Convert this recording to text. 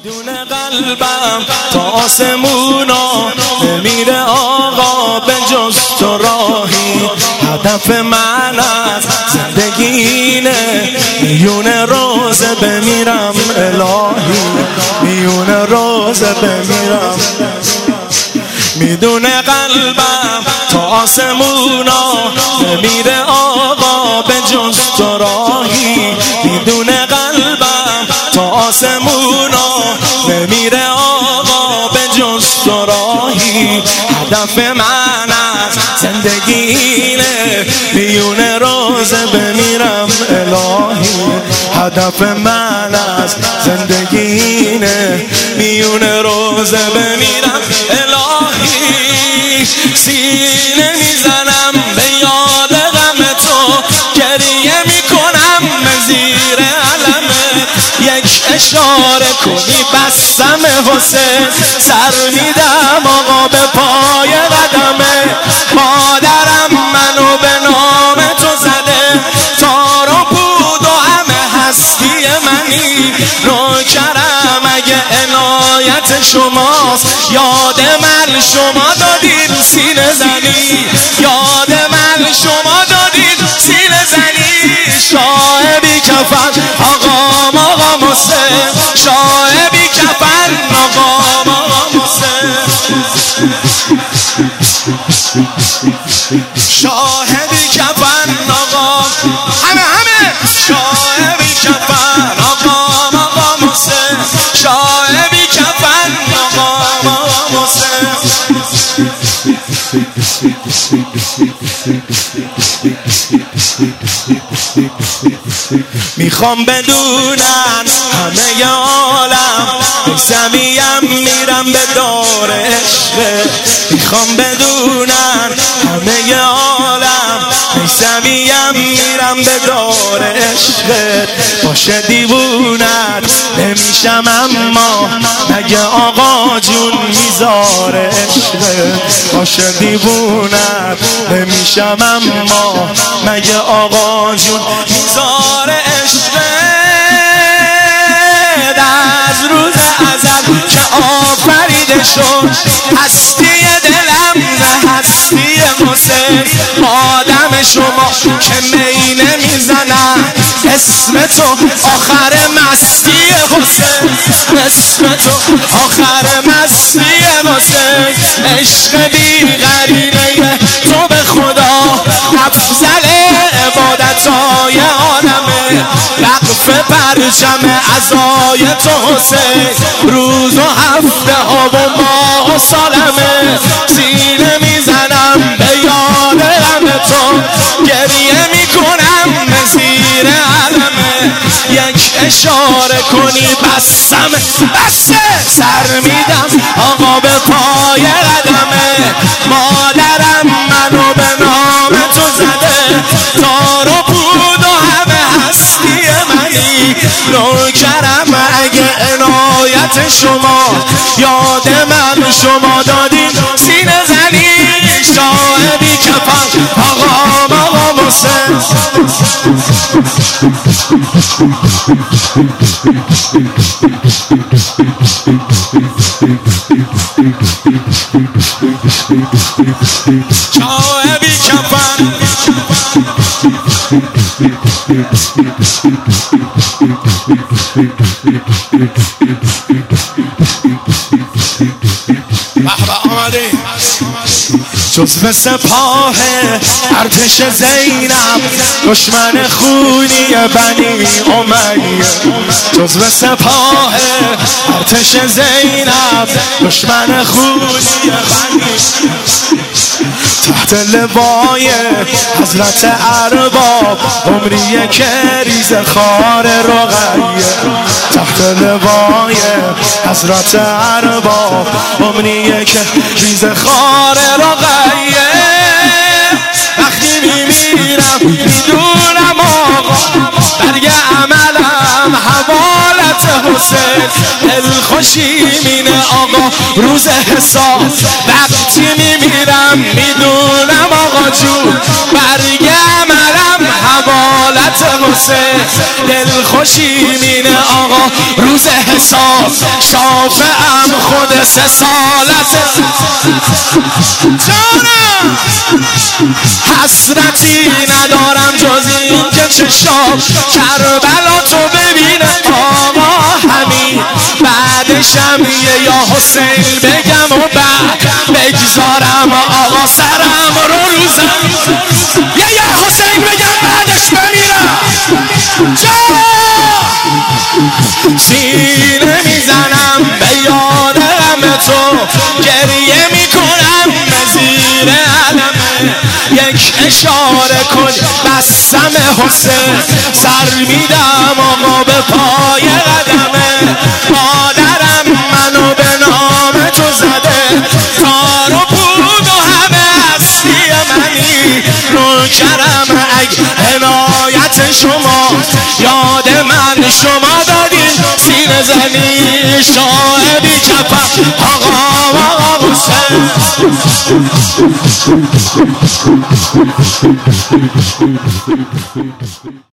میدونه قلبم تا آسمونا نمیره آقا به جز تو راهی. هدف من از زندگی اینه میونه روزه بمیرم الهی، میونه روزه بمیرم. میدونه قلبم تا آسمونا نمیره آقا به جز تو راهی. میدونه قلبم تا آسمونا نمیره آقا به جز تو راهی. هدف من از زندگی اینه میونه روزه بمیرم الهی. هدف من از زندگی اینه میونه روزه بمیرم الهی. سینه میزنم به یاد غم تو، گریه میکنم زیر علمت. یک اشاره کنی بسم حسین، سر میدم آقا به پای قدمه. مادرم منو به نام تو زده، تار و پود و همه هستی منی. نوکرم اگه عنایت شماست، یاد من شما دادید سینه زنی، یاد من شما دادید سینه زنی. شاه بی کفن آقام آقا حسین، شاه بی کفن آقام آقا حسین، شاه بی کفن آقا همه شاه بی کفن آقام آقا حسین، شاه بی کفن آقام آقا حسین. میخوام بدونن همه عالم زمیم میرم به دار عشق. میخوام بدونن همه عالم زمیم میرم به دار عشق. باشه دیوونت نمیشم اما مگه آقا جون میذاره عشق. باشه دیوونت نمیشم اما مگه آقا جون میذاره عشق. از روز ازل که آفریده شد هستی دلم نه هستی حسین. آدم شما که می نمیزنن اسم تو آخر مستی حسین، اسم تو آخر مستی حسین. عشق بی غریبه تو به خدا افضل عبادتهای عالمه. وقف پرچم عزای تو حسین، روز و هفته ها و ماه و سالمه. سینه میزنم به یاد غم تو، گریه میکنم زیر علمه. یک اشاره کنی بسم بسه، سر میدم آقا به پای قدمه. مادرم منو به نام تو زده، تار و پود و همه هستی منی. نوکرم اگه عنایت شما، یاد من شما دادین سینه زنی. شاه بی کفن آقام آقا حسین، شاه بی کفن آمده جزو سپاه ارتش زینب، دشمن خونی بنی امیه. جزو سپاه ارتش زینب، دشمن خونی بنی. تحت لوای حضرت ارباب عمریه که ریز خار رقیه. تحت لوای حضرت ارباب عمریه که ریز خار رقیه. وقتی میمیرم میدونم آقا برگ عملم حوالت حسین. دلخوشی مینه آقا روز حساب، وقتی میمیرم میدونم آقا جون برگ عملم حوالت رسالت حسین، دل خوشی مینه آقا روز حساب، شافعم خود سالت جانم. حسرتی ندارم جز این که چشام کربلا تو ببینه آقا، همین بعدشم یه یا حسین بگم و بعد بگذارم آقا سرم رو روزم، یه یا حسین بگم بعدش بمیرم. سینه میزنم به یاد غم تو، گریه میکنم به زیر علمه، یک اشاره کن بسم حسین، سر میدم آقا به پای قدمه. مادرم منو به نام تو زده، تار و پود و همه هستی منی، نوکرم اگه عنایت شما، یاد من شما دادین سینه زنی، شاه بی کفم آقا حسین.